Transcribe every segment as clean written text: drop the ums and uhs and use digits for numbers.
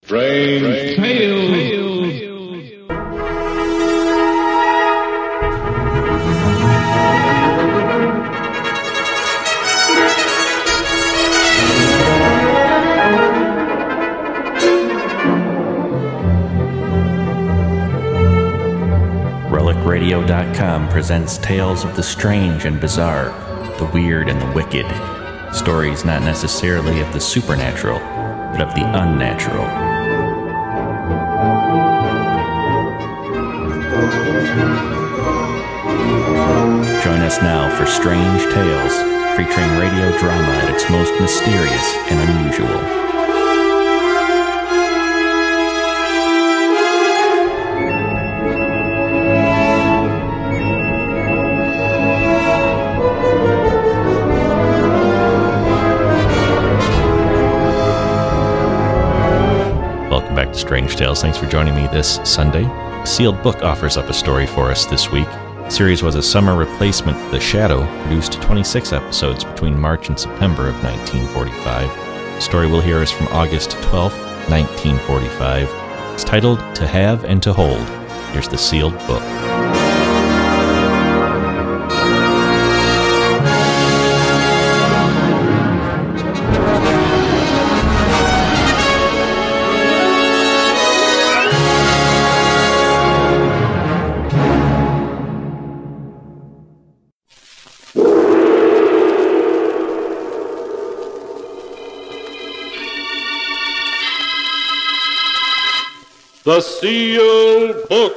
Strange Tales. RelicRadio.com presents tales of the strange and bizarre, the weird and the wicked. Stories not necessarily of the supernatural, but of the unnatural. Join us now for Strange Tales, featuring radio drama at its most mysterious and unusual. Welcome back to Strange Tales. Thanks for joining me this Sunday. Sealed Book offers up a story for us this week. The series was a summer replacement for The Shadow, produced 26 episodes between March and September of 1945. The story we'll hear is from August 12th, 1945. It's titled To Have and to Hold. Here's the Sealed Book. The Sealed Book.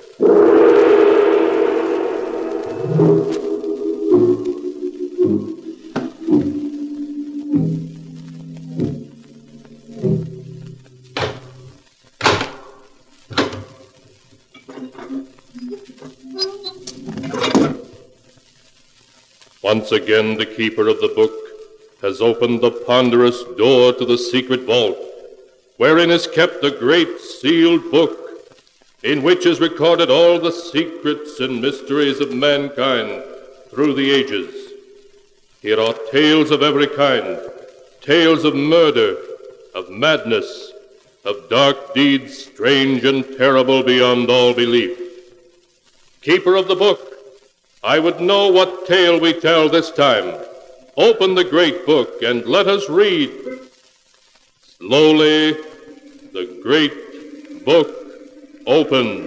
Once again, the keeper of the book has opened the ponderous door to the secret vault, wherein is kept the great sealed book, in which is recorded all the secrets and mysteries of mankind through the ages. Here are tales of every kind, tales of murder, of madness, of dark deeds strange and terrible beyond all belief. Keeper of the book, I would know what tale we tell this time. Open the great book and let us read. Slowly, the great book opens.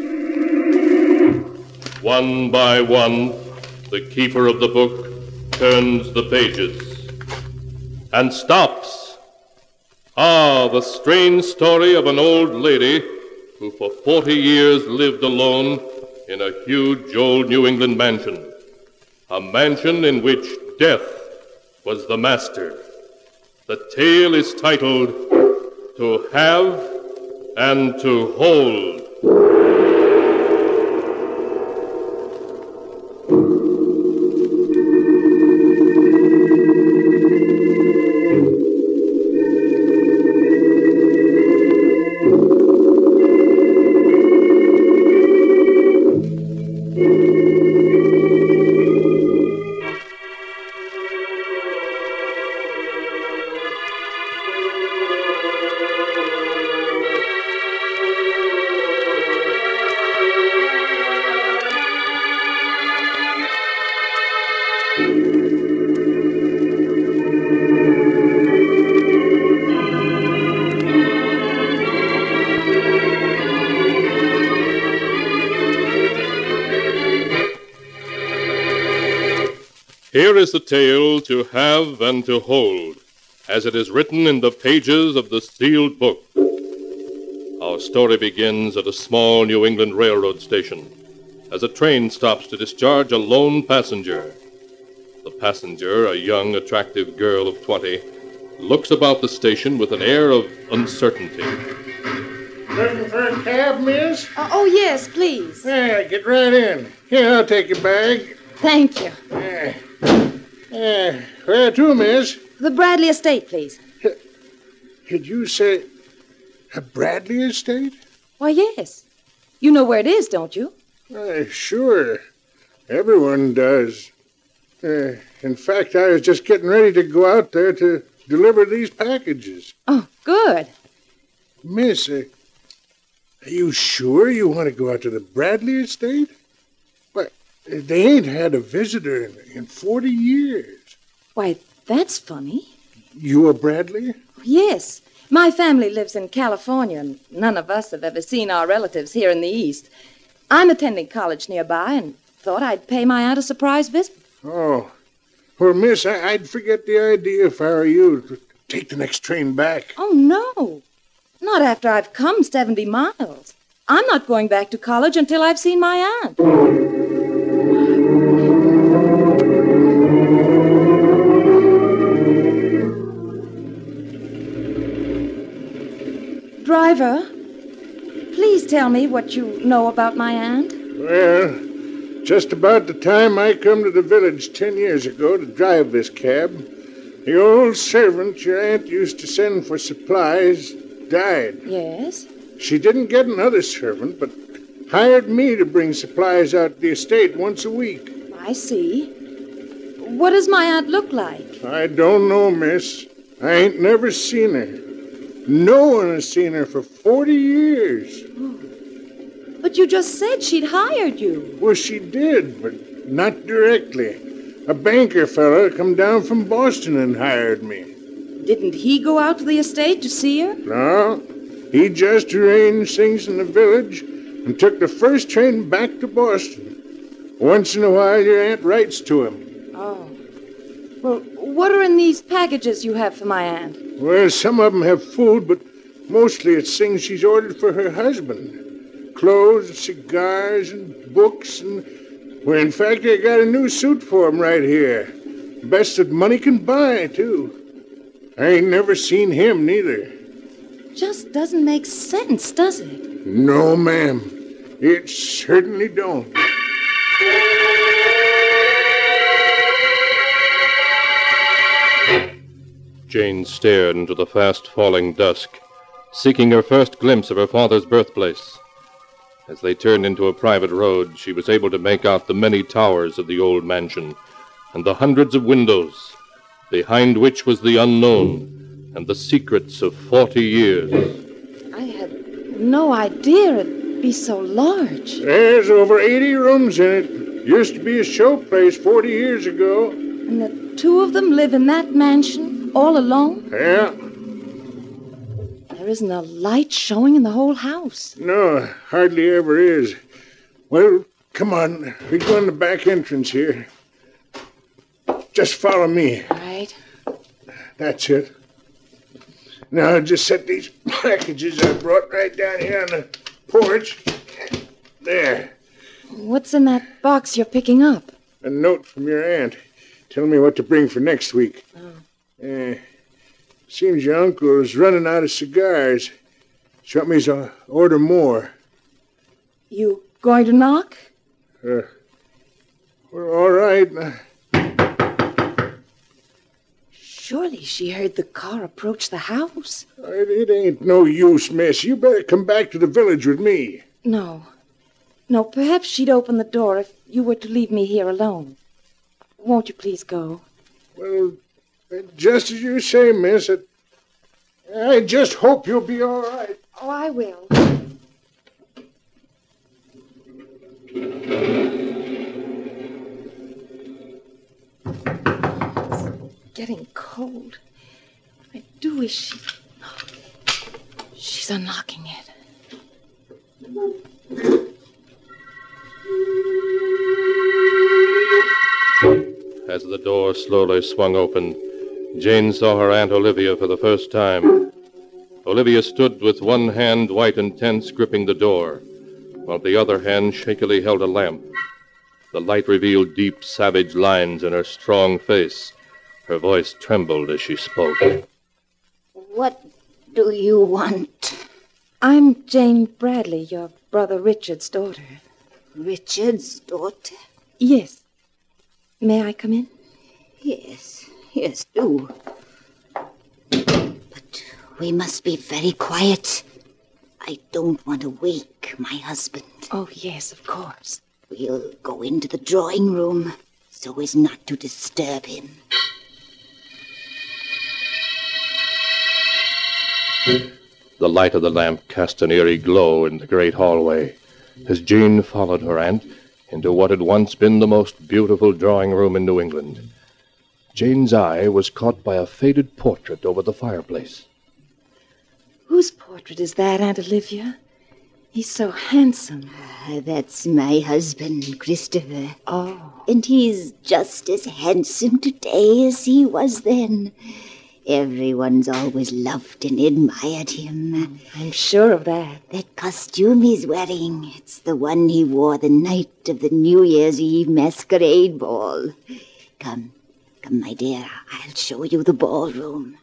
One by one, the keeper of the book turns the pages and stops. Ah, the strange story of an old lady who for 40 years lived alone in a huge old New England mansion, a mansion in which death was the master. The tale is titled To Have and to Hold. Here is the tale To Have and to Hold, as it is written in the pages of the sealed book. Our story begins at a small New England railroad station, as a train stops to discharge a lone passenger. The passenger, a young, attractive girl of 20, looks about the station with an air of uncertainty. Looking for a cab, miss? Oh, yes, please. Yeah, get right in. Here, I'll take your bag. Thank you. Where to, miss? The Bradley Estate, please. Did you say a Bradley Estate? Why, yes. You know where it is, don't you? Sure. Everyone does. In fact, I was just getting ready to go out there to deliver these packages. Oh, good. Miss, are you sure you want to go out to the Bradley estate? But they ain't had a visitor in 40 years. Why, that's funny. You a Bradley? Yes. My family lives in California, and none of us have ever seen our relatives here in the East. I'm attending college nearby and thought I'd pay my aunt a surprise visit. Oh. Well, miss, I'd forget the idea if I were you. Take the next train back. Oh, no. Not after I've come 70 miles. I'm not going back to college until I've seen my aunt. Driver, please tell me what you know about my aunt. Well, just about the time I come to the village 10 years ago to drive this cab, the old servant your aunt used to send for supplies died. Yes? She didn't get another servant, but hired me to bring supplies out to the estate once a week. I see. What does my aunt look like? I don't know, miss. I ain't never seen her. No one has seen her for 40 years. But you just said she'd hired you. Well, she did, but not directly. A banker fella come down from Boston and hired me. Didn't he go out to the estate to see her? No, he just arranged things in the village and took the first train back to Boston. Once in a while, your aunt writes to him. Oh. Well, what are in these packages you have for my aunt? Well, some of them have food, but mostly it's things she's ordered for her husband. Clothes, cigars, and books, and... Well, in fact, I got a new suit for him right here. Best that money can buy, too. I ain't never seen him, neither. Just doesn't make sense, does it? No, ma'am. It certainly don't. Jane stared into the fast-falling dusk, seeking her first glimpse of her father's birthplace. As they turned into a private road, she was able to make out the many towers of the old mansion and the hundreds of windows, behind which was the unknown and the secrets of 40 years. I had no idea it'd be so large. There's over 80 rooms in it. Used to be a showplace 40 years ago. And the two of them live in that mansion, all alone? Yeah. There isn't a light showing in the whole house. No, hardly ever is. Well, come on. We go in the back entrance here. Just follow me. Right. That's it. Now, just set these packages I brought right down here on the porch. There. What's in that box you're picking up? A note from your aunt. Telling me what to bring for next week. Oh. Seems your uncle is running out of cigars. She want me to order more. You going to knock? Well, all right. Surely she heard the car approach the house. It ain't no use, miss. You better come back to the village with me. No. No, perhaps she'd open the door if you were to leave me here alone. Won't you please go? Well, just as you say, miss. I just hope you'll be all right. Oh, I will. It's getting cold. I do wish she's unlocking it. As the door slowly swung open, Jane saw her Aunt Olivia for the first time. Olivia stood with one hand, white and tense, gripping the door, while the other hand shakily held a lamp. The light revealed deep, savage lines in her strong face. Her voice trembled as she spoke. What do you want? I'm Jane Bradley, your brother Richard's daughter. Richard's daughter? Yes. May I come in? Yes, do. But we must be very quiet. I don't want to wake my husband. Oh, yes, of course. We'll go into the drawing room so as not to disturb him. The light of the lamp cast an eerie glow in the great hallway as Jane followed her aunt into what had once been the most beautiful drawing room in New England. Jane's eye was caught by a faded portrait over the fireplace. Whose portrait is that, Aunt Olivia? He's so handsome. That's my husband, Christopher. Oh. And he's just as handsome today as he was then. Everyone's always loved and admired him. I'm sure of that. That costume he's wearing, it's the one he wore the night of the New Year's Eve masquerade ball. Come, my dear, I'll show you the ballroom.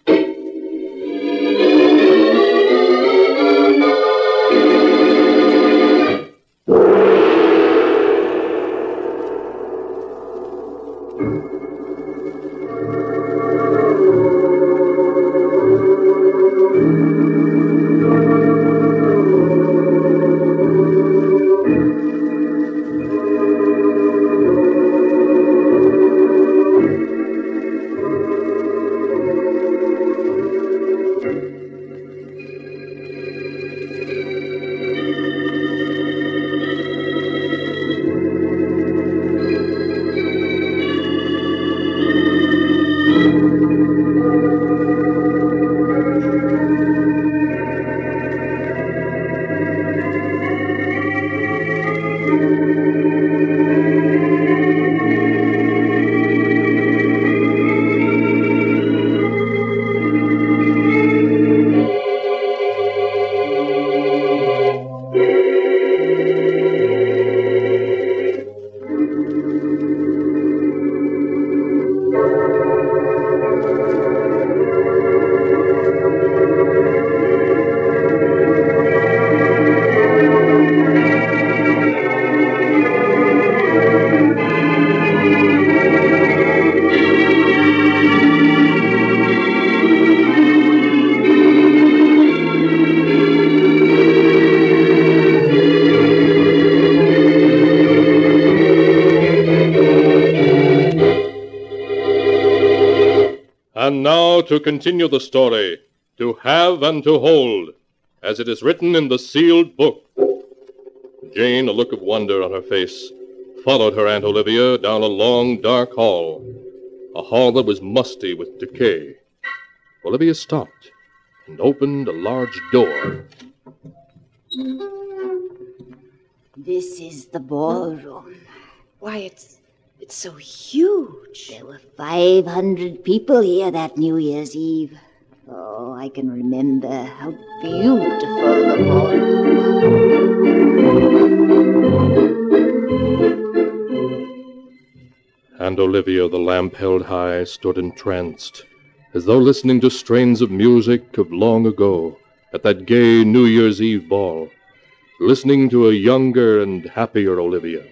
And now to continue the story, To Have and to Hold, as it is written in the sealed book. Jane, a look of wonder on her face, followed her Aunt Olivia down a long, dark hall, a hall that was musty with decay. Olivia stopped and opened a large door. This is the ballroom. Why, it's so huge. There were 500 people here that New Year's Eve. Oh, I can remember how beautiful the ballroom was. Aunt Olivia, the lamp held high, stood entranced, as though listening to strains of music of long ago at that gay New Year's Eve ball, listening to a younger and happier Olivia.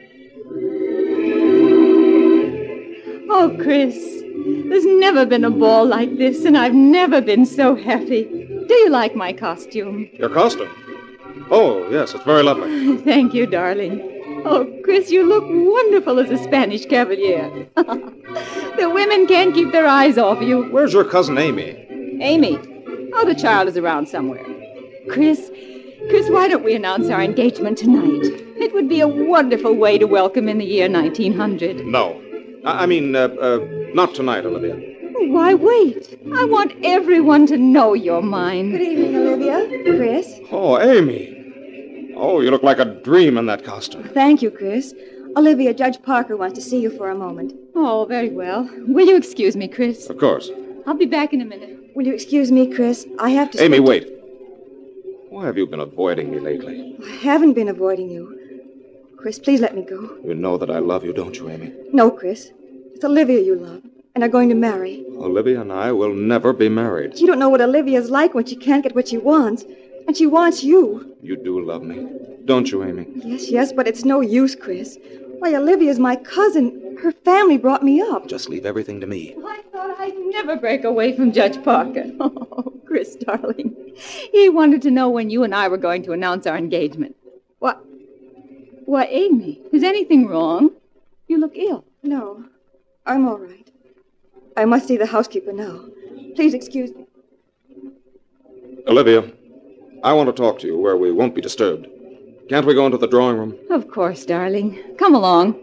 Oh, Chris, there's never been a ball like this, and I've never been so happy. Do you like my costume? Your costume? Oh, yes, it's very lovely. Thank you, darling. Oh, Chris, you look wonderful as a Spanish cavalier. The women can't keep their eyes off you. Where's your cousin Amy? Amy? Oh, the child is around somewhere. Chris, why don't we announce our engagement tonight? It would be a wonderful way to welcome in the year 1900. No. I mean, not tonight, Olivia. Why wait? I want everyone to know you're mine. Good evening, Olivia. Chris. Oh, Amy. Oh, you look like a dream in that costume. Thank you, Chris. Olivia, Judge Parker wants to see you for a moment. Oh, very well. Will you excuse me, Chris? Of course. I'll be back in a minute. Will you excuse me, Chris? I have to... Amy, wait. Why have you been avoiding me lately? I haven't been avoiding you. Chris, please let me go. You know that I love you, don't you, Amy? No, Chris. It's Olivia you love and are going to marry. Olivia and I will never be married. You don't know what Olivia's like when she can't get what she wants. And she wants you. You do love me, don't you, Amy? Yes, but it's no use, Chris. Why, Olivia's my cousin. Her family brought me up. Just leave everything to me. I thought I'd never break away from Judge Parker. Oh, Chris, darling. He wanted to know when you and I were going to announce our engagement. Why, Amy, is anything wrong? You look ill. No, I'm all right. I must see the housekeeper now. Please excuse me. Olivia, I want to talk to you where we won't be disturbed. Can't we go into the drawing room? Of course, darling. Come along.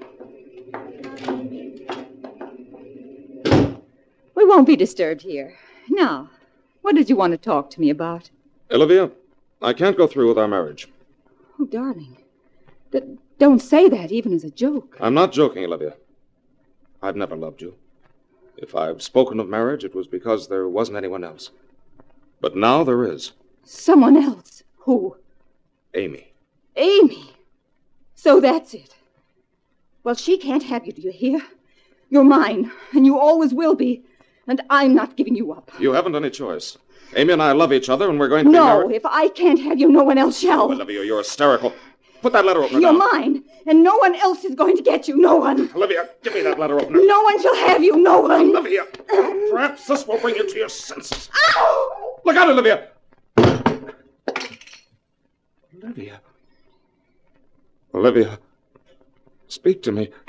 We won't be disturbed here. Now, what did you want to talk to me about? Olivia, I can't go through with our marriage. Oh, darling. Don't say that, even as a joke. I'm not joking, Olivia. I've never loved you. If I've spoken of marriage, it was because there wasn't anyone else. But now there is. Someone else? Who? Amy. Amy? So that's it. Well, she can't have you, do you hear? You're mine, and you always will be. And I'm not giving you up. You haven't any choice. Amy and I love each other, and we're going to be married. No, if I can't have you, no one else shall. Oh, Olivia, you're hysterical. Put that letter opener You're down. mine, and no one else is going to get you. No one. Olivia, give me that letter opener. No one shall have you. No one. Olivia, perhaps this will bring you to your senses. Ow! Look out, Olivia! Olivia. Olivia, speak to me.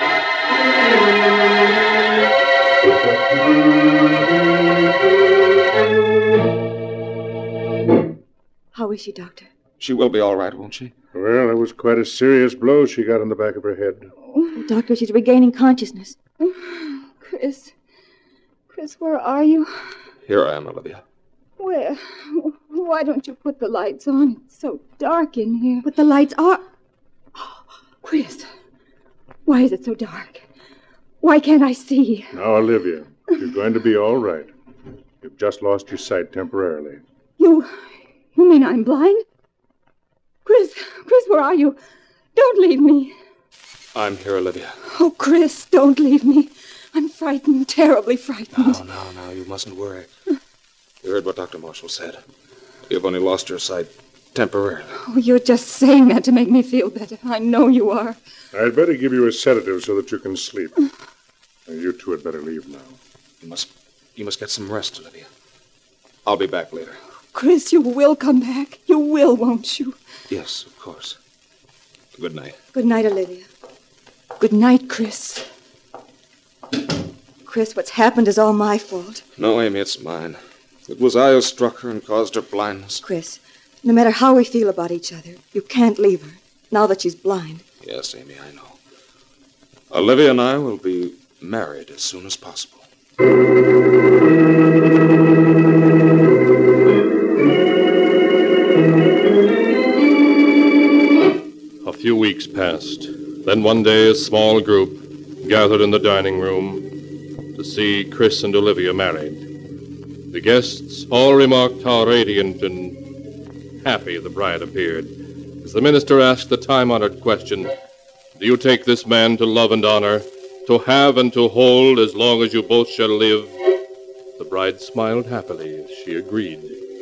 How is she, Doctor? She will be all right, won't she? Well, it was quite a serious blow she got on the back of her head. Oh, Doctor, she's regaining consciousness. Chris, where are you? Here I am, Olivia. Where? Why don't you put the lights on? It's so dark in here. But the lights are... Oh, Chris, why is it so dark? Why can't I see? Now, Olivia, you're going to be all right. You've just lost your sight temporarily. You mean I'm blind? Chris, where are you? Don't leave me. I'm here, Olivia. Oh, Chris, don't leave me. I'm frightened, terribly frightened. No, you mustn't worry. You heard what Dr. Marshall said. You've only lost your sight temporarily. Oh, you're just saying that to make me feel better. I know you are. I'd better give you a sedative so that you can sleep. You two had better leave now. You must get some rest, Olivia. I'll be back later. Chris, you will come back. You will, won't you? Yes, of course. Good night. Good night, Olivia. Good night, Chris. Chris, what's happened is all my fault. No, Amy, it's mine. It was I who struck her and caused her blindness. Chris, no matter how we feel about each other, you can't leave her, now that she's blind. Yes, Amy, I know. Olivia and I will be married as soon as possible. A few weeks passed. Then one day a small group gathered in the dining room to see Chris and Olivia married. The guests all remarked how radiant and happy the bride appeared. As the minister asked the time-honored question, "Do you take this man to love and honor, to have and to hold as long as you both shall live?" The bride smiled happily as she agreed.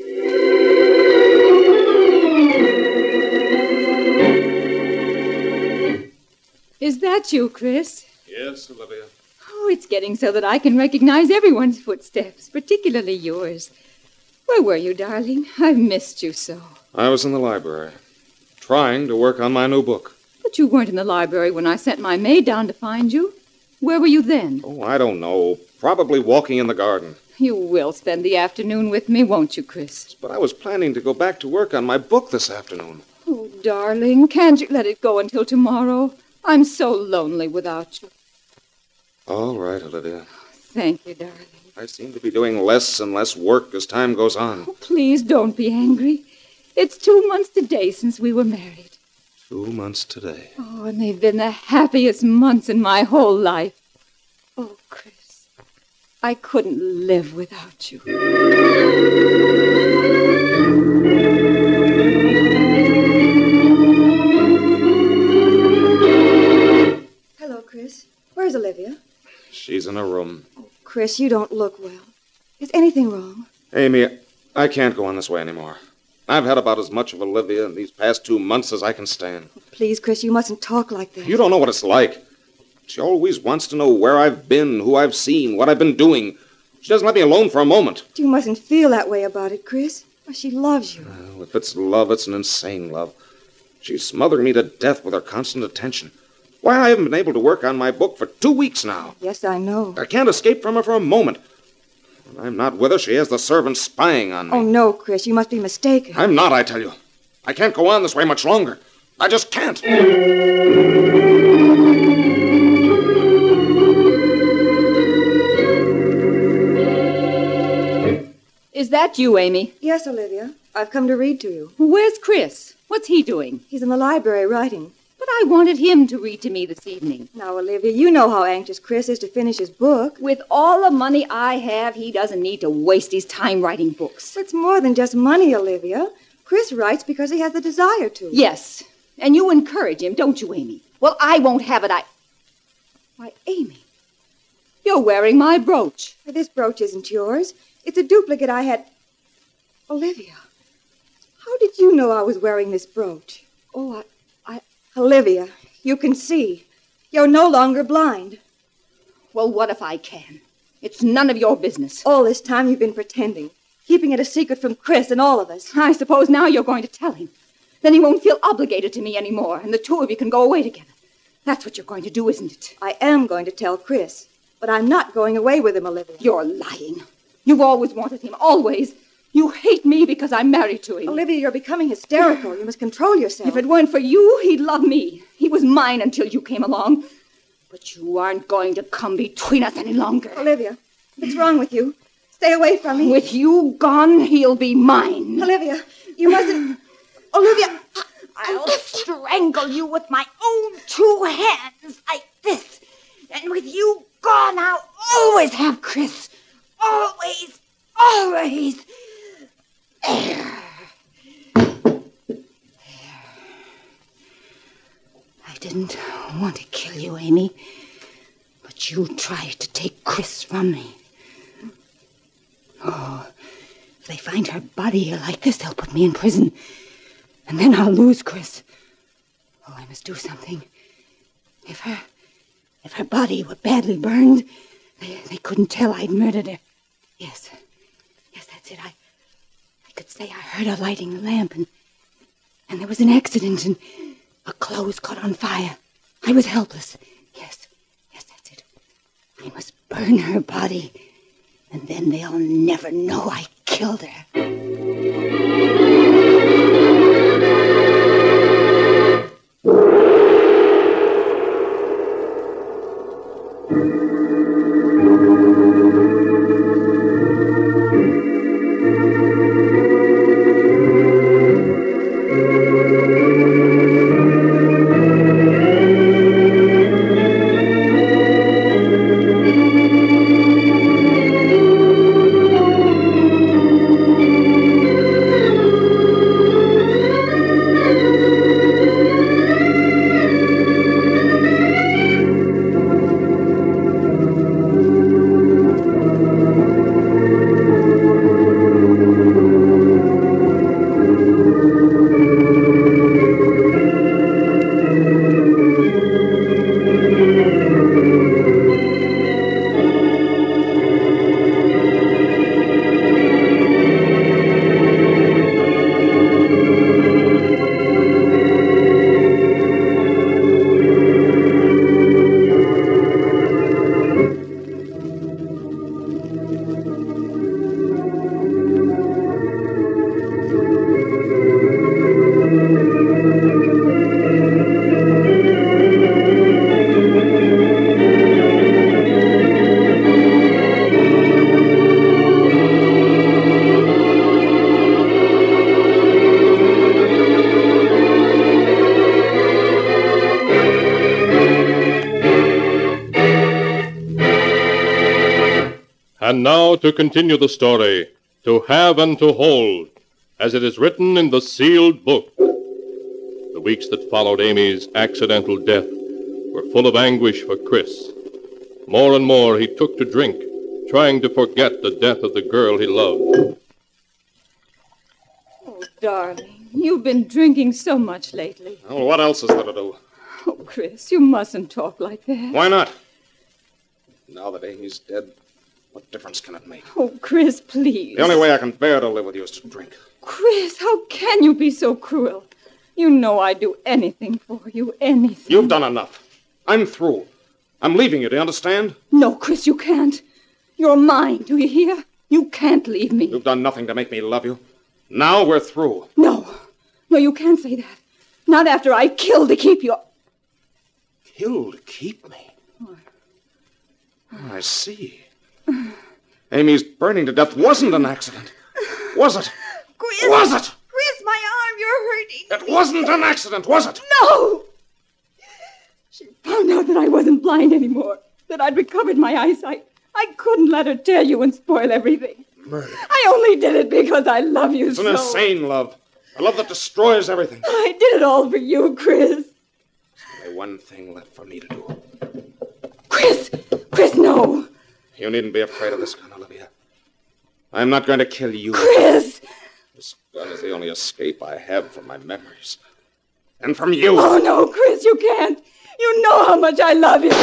Is that you, Chris? Yes, Olivia. Oh, it's getting so that I can recognize everyone's footsteps, particularly yours. Where were you, darling? I've missed you so. I was in the library, trying to work on my new book. But you weren't in the library when I sent my maid down to find you. Where were you then? Oh, I don't know. Probably walking in the garden. You will spend the afternoon with me, won't you, Chris? But I was planning to go back to work on my book this afternoon. Oh, darling, can't you let it go until tomorrow? I'm so lonely without you. All right, Olivia. Thank you, darling. I seem to be doing less and less work as time goes on. Oh, please don't be angry. It's 2 months today since we were married. 2 months today. Oh, and they've been the happiest months in my whole life. Oh, Chris, I couldn't live without you. Hello, Chris. Where's Olivia? She's in her room. Oh, Chris, you don't look well. Is anything wrong? Amy, I can't go on this way anymore. I've had about as much of Olivia in these past 2 months as I can stand. Oh, please, Chris, you mustn't talk like that. You don't know what it's like. She always wants to know where I've been, who I've seen, what I've been doing. She doesn't let me alone for a moment. You mustn't feel that way about it, Chris. Well, she loves you. Well, if it's love, it's an insane love. She's smothering me to death with her constant attention. Why, I haven't been able to work on my book for 2 weeks now. Yes, I know. I can't escape from her for a moment. I'm not with her. She has the servants spying on me. Oh, no, Chris, you must be mistaken. I'm not, I tell you. I can't go on this way much longer. I just can't. Is that you, Amy? Yes, Olivia. I've come to read to you. Where's Chris? What's he doing? He's in the library writing. But I wanted him to read to me this evening. Now, Olivia, you know how anxious Chris is to finish his book. With all the money I have, he doesn't need to waste his time writing books. It's more than just money, Olivia. Chris writes because he has the desire to. Yes, and you encourage him, don't you, Amy? Well, I won't have it. Why, Amy, you're wearing my brooch. This brooch isn't yours. It's a duplicate I had... Olivia, how did you know I was wearing this brooch? Oh, Olivia, you can see. You're no longer blind. Well, what if I can? It's none of your business. All this time you've been pretending, keeping it a secret from Chris and all of us. I suppose now you're going to tell him. Then he won't feel obligated to me anymore, and the two of you can go away together. That's what you're going to do, isn't it? I am going to tell Chris, but I'm not going away with him, Olivia. You're lying. You've always wanted him, always. You hate me because I'm married to him. Olivia, you're becoming hysterical. You must control yourself. If it weren't for you, he'd love me. He was mine until you came along. But you aren't going to come between us any longer. Olivia, what's wrong with you? Stay away from me. With you gone, he'll be mine. Olivia, you mustn't... Olivia... I'll strangle you with my own 2 hands like this. And with you gone, I'll always have Chris. Always, always. There. I didn't want to kill you, Amy. But you tried to take Chris from me. Oh, if they find her body here like this, they'll put me in prison. And then I'll lose Chris. Oh, I must do something. If her body were badly burned, they couldn't tell I'd murdered her. Yes, that's it. I could say I heard her lighting the lamp, and there was an accident, and her clothes caught on fire. I was helpless. Yes, that's it. I must burn her body, and then they'll never know I killed her. And now to continue the story, To Have and to Hold, as it is written in the sealed book. The weeks that followed Amy's accidental death were full of anguish for Chris. More and more he took to drink, trying to forget the death of the girl he loved. Oh, darling, you've been drinking so much lately. Well, what else is there to do? Oh, Chris, you mustn't talk like that. Why not? Now that Amy's dead, what difference can it make? Oh, Chris, please. The only way I can bear to live with you is to drink. Chris, how can you be so cruel? You know I'd do anything for you, anything. You've done enough. I'm through. I'm leaving you, do you understand? No, Chris, you can't. You're mine, do you hear? You can't leave me. You've done nothing to make me love you. Now we're through. No, you can't say that. Not after I killed to keep you. Killed to keep me? Oh, I see. Amy's burning to death wasn't an accident. Was it? Chris! Was it? Chris, my arm, you're hurting. It wasn't an accident, was it? No! She found out that I wasn't blind anymore, that I'd recovered my eyesight. I couldn't let her tell you and spoil everything. Murder. I only did it because I love you It's so. an insane love. A love that destroys everything. I did it all for you, Chris. There's only one thing left for me to do. Chris, no. You needn't be afraid of this gun, Olivia. I'm not going to kill you. Chris! This gun is the only escape I have from my memories. And from you. Oh, no, Chris, you can't. You know how much I love you.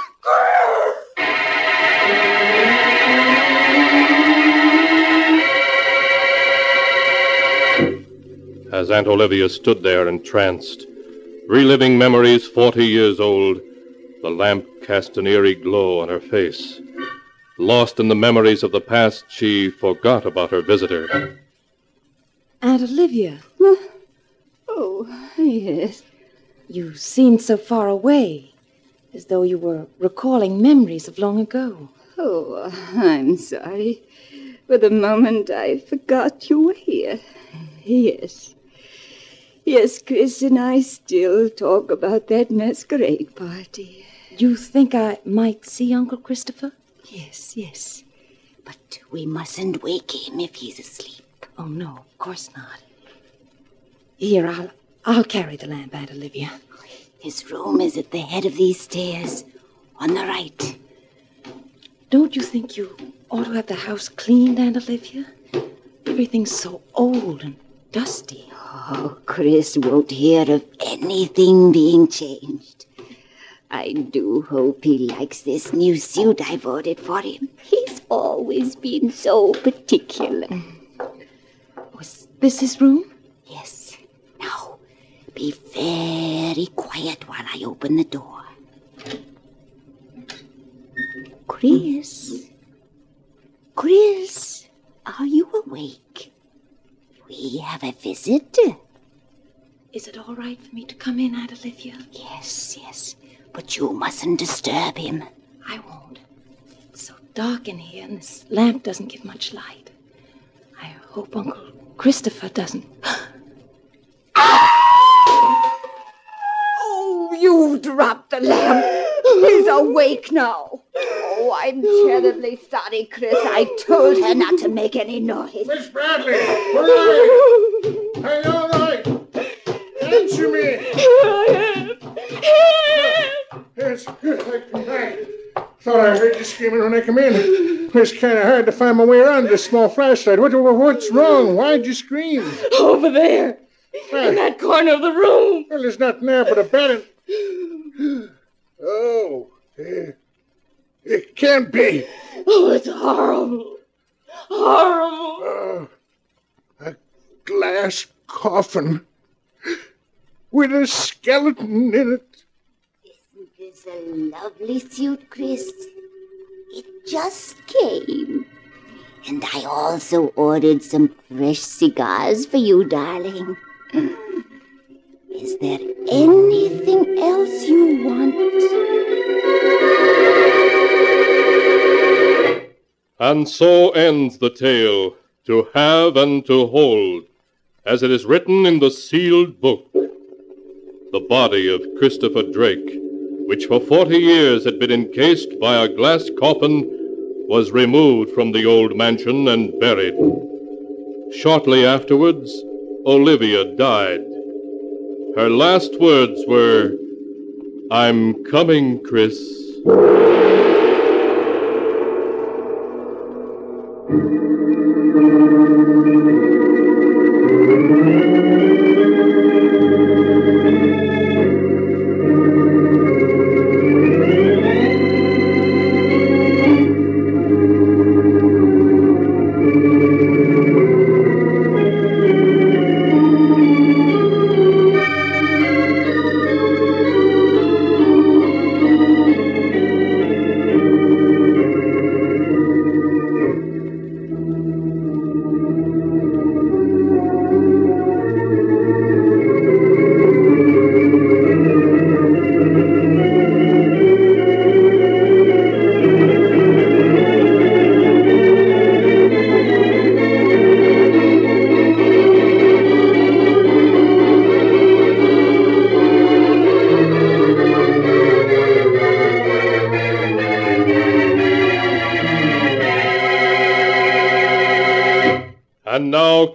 As Aunt Olivia stood there entranced, reliving memories 40 years old, the lamp cast an eerie glow on her face. Lost in the memories of the past, she forgot about her visitor. Aunt Olivia, Oh, yes. you seemed so far away, as though you were recalling memories of long ago. Oh, I'm sorry. For the moment, I forgot you were here. Yes. Yes, Chris and I still talk about that masquerade party. You think I might see Uncle Christopher? Yes. But we mustn't wake him if he's asleep. Oh, no, of course not. Here, I'll carry the lamp, Aunt Olivia. His room is at the head of these stairs, on the right. Don't you think you ought to have the house cleaned, Aunt Olivia? Everything's so old and dusty. Oh, Chris won't hear of anything being changed. I do hope he likes this new suit I ordered for him. He's always been so particular. Was this his room? Yes. Now, be very quiet while I open the door. Chris? Chris, are you awake? We have a visitor. Is it all right for me to come in, Aunt Olivia? Yes. But you mustn't disturb him. I won't. It's so dark in here, and this lamp doesn't give much light. I hope Uncle Christopher doesn't. Oh, you dropped the lamp. He's awake now. Oh, I'm terribly sorry, Chris. I told her not to make any noise. Miss Bradley, where are you? Are you all right? Answer me. Here I am. Yes, I come back. Thought I heard you screaming when I come in. It's kind of hard to find my way around this small flashlight. What's wrong? Why'd you scream? Over there. In that corner of the room. Well, there's nothing there but a bed and... Oh, it can't be. Oh, it's horrible. Horrible. A glass coffin with a skeleton in it. Isn't this a lovely suit, Chris? It just came. And I also ordered some fresh cigars for you, darling. Is there anything else you want? And so ends the tale, To Have and to Hold, as it is written in the sealed book. The body of Christopher Drake, which for 40 years had been encased by a glass coffin, was removed from the old mansion and buried. Shortly afterwards, Olivia died. Her last words were, "I'm coming, Chris."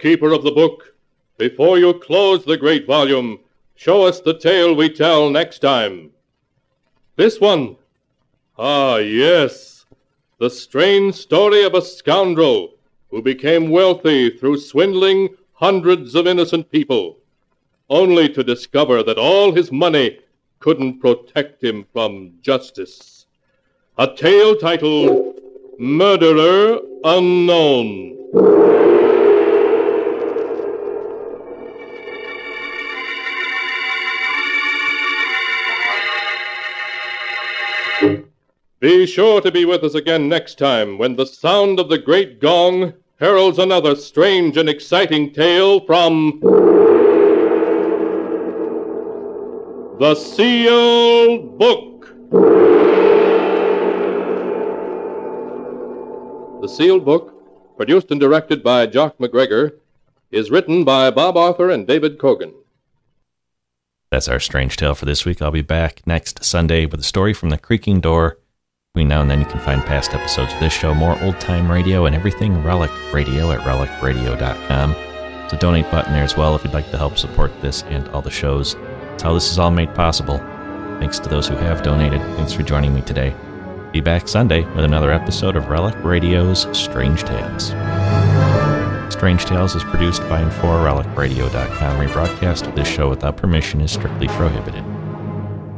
keeper of the book, before you close the great volume, show us the tale we tell next time. This one. Ah, yes. The strange story of a scoundrel who became wealthy through swindling hundreds of innocent people, only to discover that all his money couldn't protect him from justice. A tale titled Murderer Unknown. Be sure to be with us again next time when the sound of the great gong heralds another strange and exciting tale from The Sealed Book. The Sealed Book, produced and directed by Jock McGregor, is written by Bob Arthur and David Cogan. That's our strange tale for this week. I'll be back next Sunday with a story from the creaking door. Between now and then, you can find past episodes of this show, more old-time radio, and everything Relic Radio at relicradio.com. There's a donate button there as well if you'd like to help support this and all the shows. That's how this is all made possible. Thanks to those who have donated. Thanks for joining me today. Be back Sunday with another episode of Relic Radio's Strange Tales. Strange Tales is produced by and for relicradio.com. Rebroadcast of this show without permission is strictly prohibited.